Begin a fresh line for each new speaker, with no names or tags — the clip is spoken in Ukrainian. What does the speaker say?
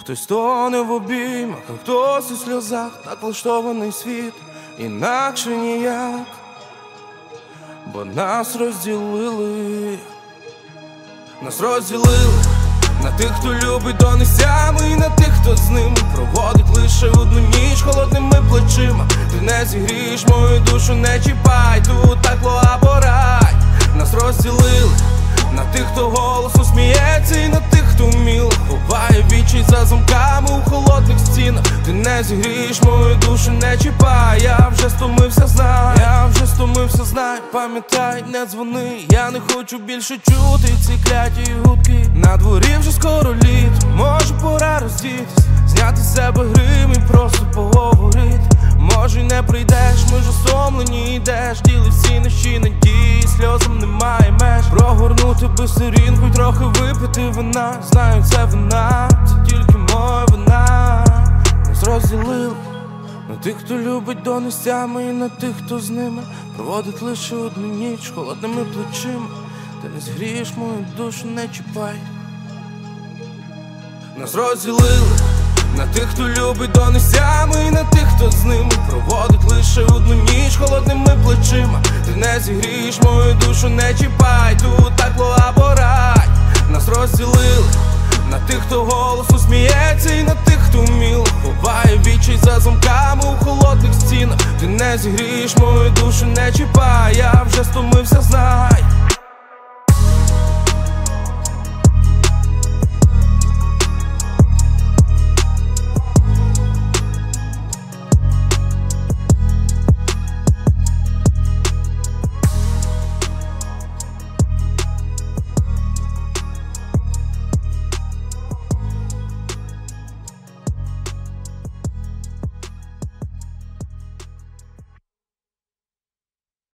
Хтось тоне в обіймах, а хтось у сльозах. Так влаштований світ, інакше ніяк, бо нас розділили. Нас розділили на тих, хто любить до нестями, і на тих, хто з ними проводить лише одну ніч холодними плечима. Ти не зігрієш мою душу, не чіпай, тут тепло або рай. Нас розділили на тих, хто голосно сміється, і на тих, хто вміло ховає відчай за замками у холодних стінах. Ти не зігрієш мою душу, не чіпай, я вже стомився, знай, я вже стомився, знай. Пам'ятай, не дзвони, я не хочу більше чути ці кляті гудки. На дворі вже скоро літо, може пора роздітись, зняти з себе грим і просто поговорити. Може й не прийдеш, ми ж стомлені, йдеш, діли всі наші надії, сльозам немає меж. Прогорнути би сторінку й трохи випити вина. Знаю, це вина, це тільки моя вина. Нас розділили на тих, хто любить до нестями, і на тих, хто з ними проводить лише одну ніч холодними плечима. Ти не згрієш мою душу, не чіпай. Нас розділили на тих, хто любить до нестями, і на тих, хто з ними проводить лише одну ніч холодними плечима. Ти не зігрієш мою душу, не чіпай, тут тепло або рай. Нас розділили на тих, хто голосно сміється, і на тих, хто вміло ховає відчай за замками у холодних стінах. Ти не зігрієш мою душу, не чіпай, я вже стомився, знай.